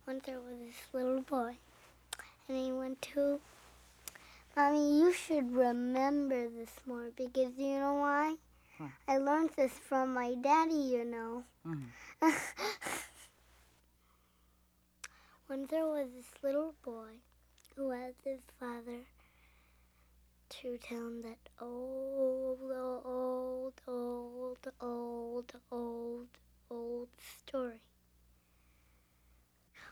Once there was this little boy, and he went to... Mommy, you should remember this more, because you know why? Why? I learned this from my daddy, you know. Mm-hmm. Once there was this little boy who asked his father to tell him that, oh,